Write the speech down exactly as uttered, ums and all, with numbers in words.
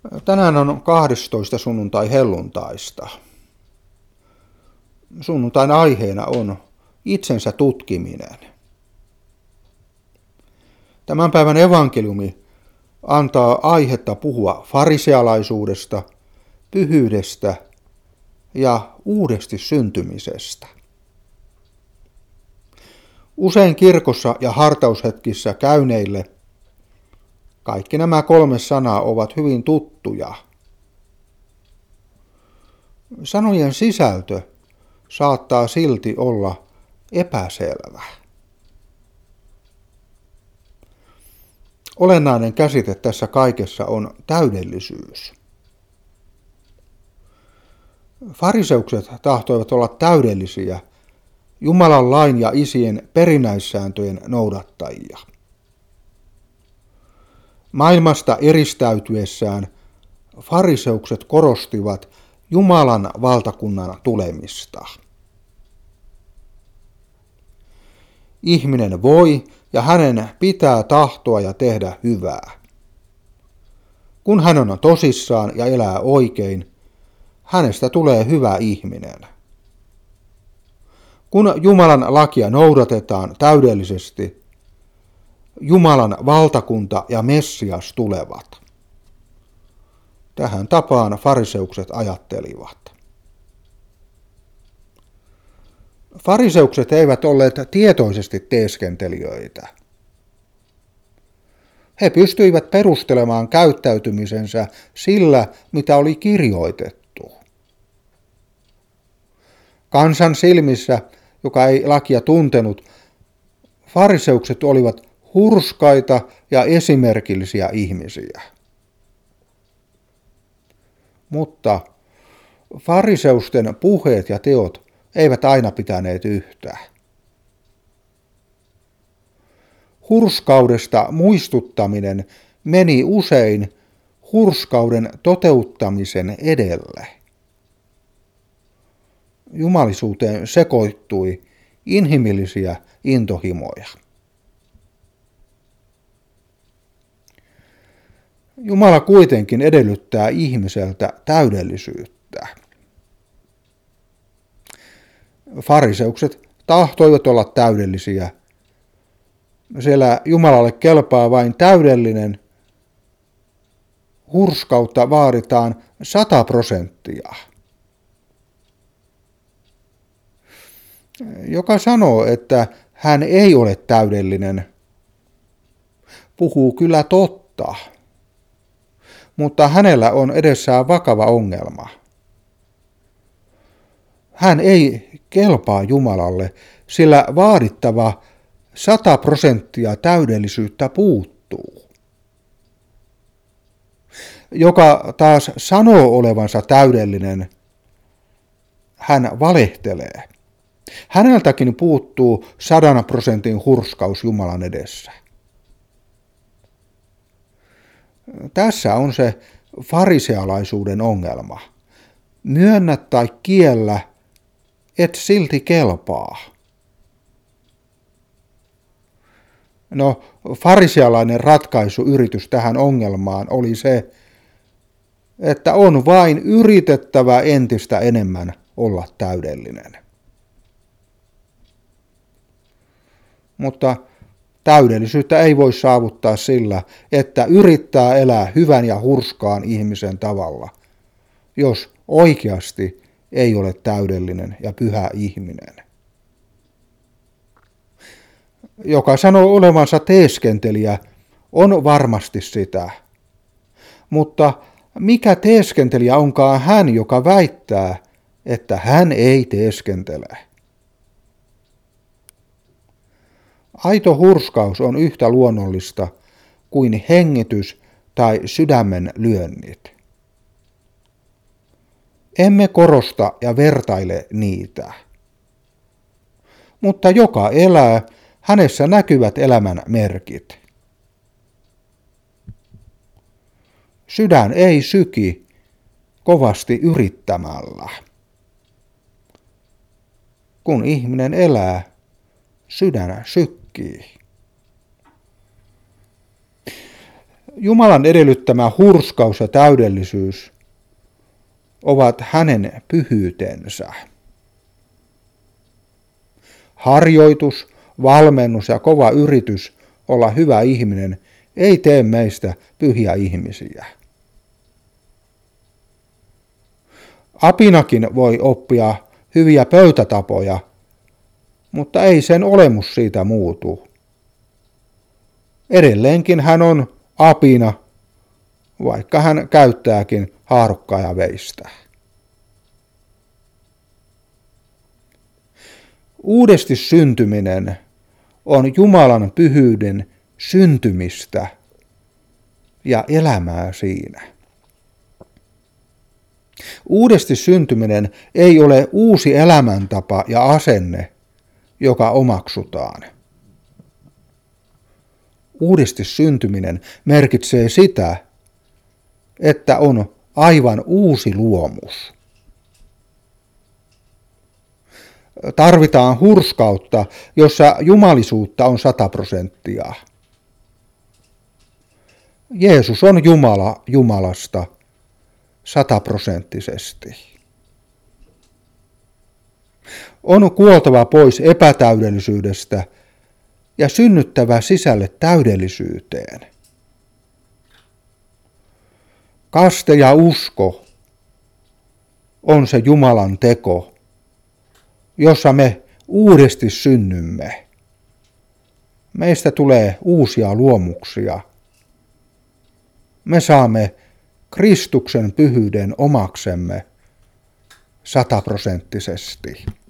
Tänään on kahdestoista sunnuntai helluntaista. Sunnuntain aiheena on itsensä tutkiminen. Tämän päivän evankeliumi antaa aihetta puhua farisealaisuudesta, pyhyydestä ja uudesti syntymisestä. Usein kirkossa ja hartaushetkissä käyneille kaikki nämä kolme sanaa ovat hyvin tuttuja. Sanojen sisältö saattaa silti olla epäselvä. Olennainen käsite tässä kaikessa on täydellisyys. Fariseukset tahtoivat olla täydellisiä, Jumalan lain ja isien perinnäissääntöjen noudattajia. Maailmasta eristäytyessään fariseukset korostivat Jumalan valtakunnan tulemista. Ihminen voi ja hänen pitää tahtoa ja tehdä hyvää. Kun hän on tosissaan ja elää oikein, hänestä tulee hyvä ihminen. Kun Jumalan lakia noudatetaan täydellisesti, Jumalan valtakunta ja Messias tulevat. Tähän tapaan fariseukset ajattelivat. Fariseukset eivät olleet tietoisesti teeskentelijöitä. He pystyivät perustelemaan käyttäytymisensä sillä, mitä oli kirjoitettu. Kansan silmissä, joka ei lakia tuntenut, fariseukset olivat hurskaita ja esimerkillisiä ihmisiä. Mutta fariseusten puheet ja teot eivät aina pitäneet yhtä. Hurskaudesta muistuttaminen meni usein hurskauden toteuttamisen edelle. Jumalisuuteen sekoittui inhimillisiä intohimoja. Jumala kuitenkin edellyttää ihmiseltä täydellisyyttä. Fariseukset tahtoivat olla täydellisiä. Siellä Jumalalle kelpaa vain täydellinen. Hurskautta vaaditaan sata prosenttia. Joka sanoo, että hän ei ole täydellinen, puhuu kyllä totta, mutta hänellä on edessään vakava ongelma. Hän ei kelpaa Jumalalle, sillä vaadittava sata prosenttia täydellisyyttä puuttuu. Joka taas sanoo olevansa täydellinen, hän valehtelee. Häneltäkin puuttuu sadan prosentin hurskaus Jumalan edessä. Tässä on se farisealaisuuden ongelma. Myönnä tai kiellä, et silti kelpaa. No, farisealainen ratkaisuyritys tähän ongelmaan oli se, että on vain yritettävä entistä enemmän olla täydellinen. Mutta täydellisyyttä ei voi saavuttaa sillä, että yrittää elää hyvän ja hurskaan ihmisen tavalla, jos oikeasti ei ole täydellinen ja pyhä ihminen. Joka sanoo olevansa teeskentelijä, on varmasti sitä. Mutta mikä teeskentelijä onkaan hän, joka väittää, että hän ei teeskentele? Aito hurskaus on yhtä luonnollista kuin hengitys tai sydämen lyönnit. Emme korosta ja vertaile niitä. Mutta joka elää, hänessä näkyvät elämän merkit. Sydän ei syki kovasti yrittämällä. Kun ihminen elää, sydän sykkii. Jumalan edellyttämä hurskaus ja täydellisyys ovat hänen pyhyytensä. Harjoitus, valmennus ja kova yritys olla hyvä ihminen ei tee meistä pyhiä ihmisiä. Apinakin voi oppia hyviä pöytätapoja, mutta ei sen olemus siitä muutu. Edelleenkin hän on apina, vaikka hän käyttääkin haarukkaa ja veistä. Uudesti syntyminen on Jumalan pyhyyden syntymistä ja elämää siinä. Uudesti syntyminen ei ole uusi elämäntapa ja asenne, joka omaksutaan. Uudesti syntyminen merkitsee sitä, että on aivan uusi luomus. Tarvitaan hurskautta, jossa jumalisuutta on sata prosenttia. Jeesus on Jumala Jumalasta sataprosenttisesti. On kuoltava pois epätäydellisyydestä ja synnyttävä sisälle täydellisyyteen. Kaste ja usko on se Jumalan teko, jossa me uudesti synnymme. Meistä tulee uusia luomuksia. Me saamme Kristuksen pyhyyden omaksemme sataprosenttisesti.